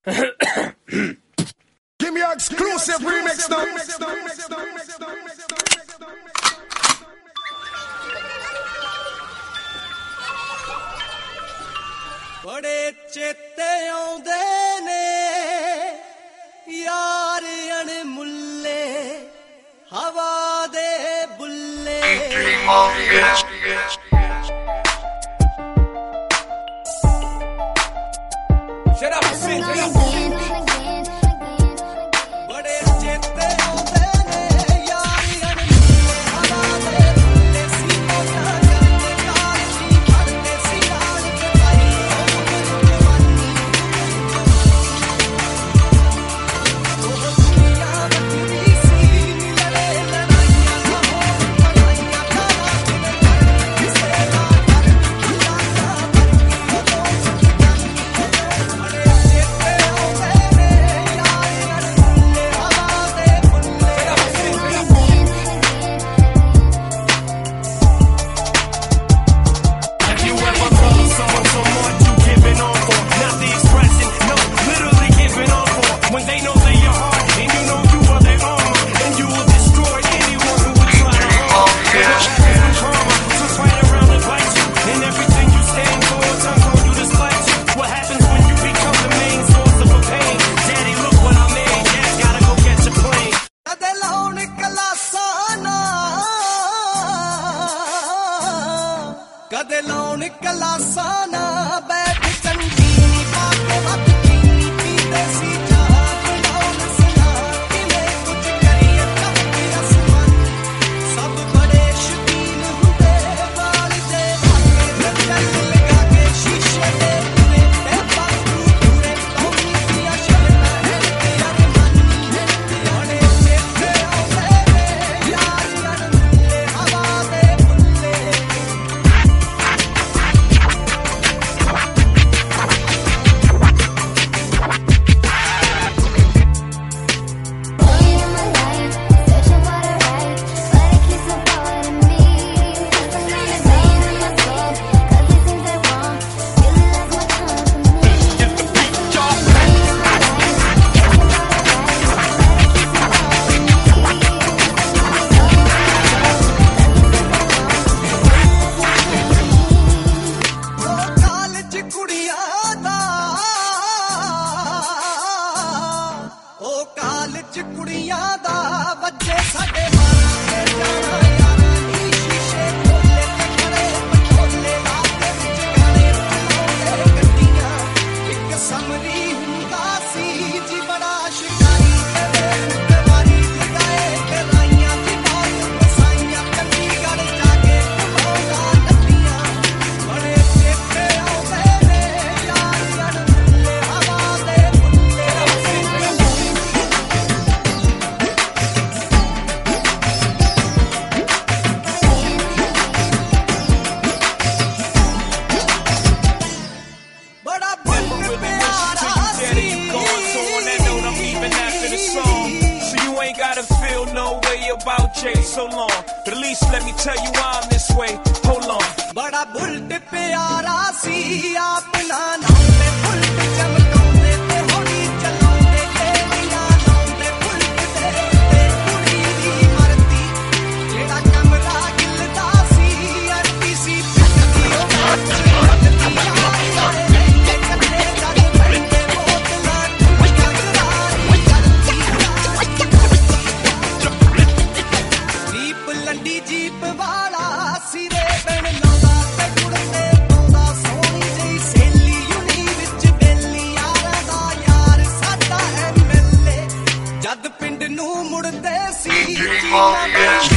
Give me an exclusive remix now. बड़े चेते आउंदे ने यार अणमुल्ले हवा दे Bulleh Shut up, sit down. बड़े चेते आउंदे ने यार अणमुल्ले हवा दे बुल्ले सीनो जाने कार सी भरते सी रात पाई कदे लाउन कलासा ना बैठ चंगी पाके वक्त की पीते सी चाह लाउन सुना किने कुछ करिए कब की आसमान सब बड़े शकीन हुंदे वाल दे भागे चल लगा के शीशे दे पूरे ते बातू पूरे कौनी दिया शर्मा है तेरा मन है बड़े चेते आउंदे ने यार अणमुल्ले हवा दे बुल्ले कुड़ियां दा बच्चे साडे मारा के जाना यारा नी शीशे खोले ते खड़े पटोले लाते विच गाने लाते गड्डियां एक समरी हुंदा सी जी बड़ा शिकारी ते वारी लगाए ते राइयां दी बात बसाइयां चंडीगढ़ जाके घुमाऊंगा नदियां बड़े चेते आउंदे ने यार अणमुल्ले हवा दे बुल्ले about Jay so long, but at least let me tell you why I'm this way. Hold on. बड़ा बुल्ट प्यारा सी अपना नाम पे बुल्ट चमकाउंदे ते होड़ी चलाउंदे तेरियां लाउंदे बुल्ट ते कुड़ी दी मरती जेड़ा कमरा गिलदा सी अरती सी पिटदी ओ लगदी यार लेके कन्ने जग पैंदे बोतलां टुटियां करारी करती जीप लंडी जीप वाला सिरे बन लाउंदा ते कुड़ते पाउंदा सोहनी जई सहेली यूनी विच बेली यारां दा यार साडा MLA जद पिंड नूं मुड़दे सी